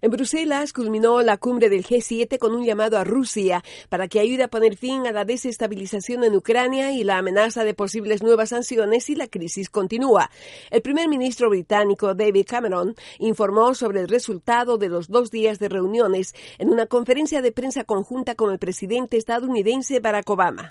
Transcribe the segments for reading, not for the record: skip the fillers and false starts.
En Bruselas culminó la cumbre del G7 con un llamado a Rusia para que ayude a poner fin a la desestabilización en Ucrania y la amenaza de posibles nuevas sanciones si la crisis continúa. El primer ministro británico David Cameron informó sobre el resultado de los 2 días de reuniones en una conferencia de prensa conjunta con el presidente estadounidense Barack Obama.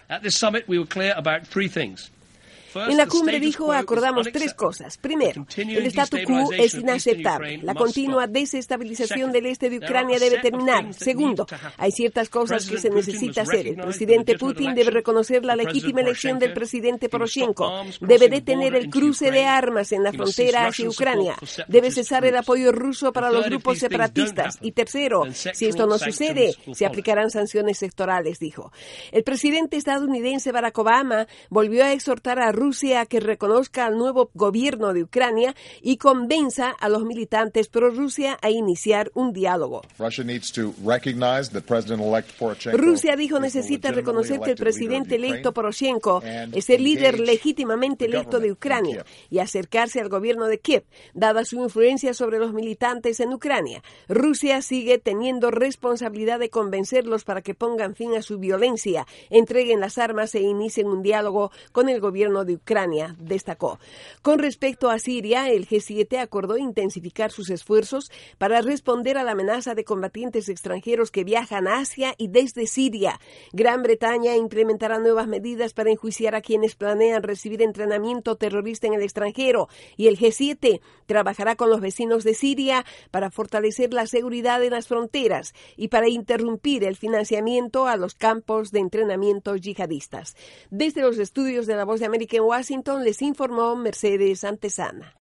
En la cumbre dijo, acordamos 3 cosas. Primero, el statu quo es inaceptable. La continua desestabilización del este de Ucrania debe terminar. Segundo, hay ciertas cosas que se necesita hacer. El presidente Putin debe reconocer la legítima elección del presidente Poroshenko. Debe detener el cruce de armas en la frontera hacia Ucrania. Debe cesar el apoyo ruso para los grupos separatistas. Y tercero, si esto no sucede, se aplicarán sanciones sectorales, dijo. El presidente estadounidense Barack Obama volvió a exhortar a Rusia a que reconozca al nuevo gobierno de Ucrania y convenza a los militantes pro-Rusia a iniciar un diálogo. Rusia dijo necesita reconocer que el presidente electo Poroshenko es el líder legítimamente electo de Ucrania y acercarse al gobierno de Kiev, dada su influencia sobre los militantes en Ucrania. Rusia sigue teniendo responsabilidad de convencerlos para que pongan fin a su violencia, entreguen las armas e inicien un diálogo con el gobierno de Ucrania, destacó. Con respecto a Siria, el G7 acordó intensificar sus esfuerzos para responder a la amenaza de combatientes extranjeros que viajan hacia y desde Siria. Gran Bretaña implementará nuevas medidas para enjuiciar a quienes planean recibir entrenamiento terrorista en el extranjero y el G7 trabajará con los vecinos de Siria para fortalecer la seguridad en las fronteras y para interrumpir el financiamiento a los campos de entrenamiento yihadistas. Desde los estudios de La Voz de América en Washington les informó Mercedes Antezana.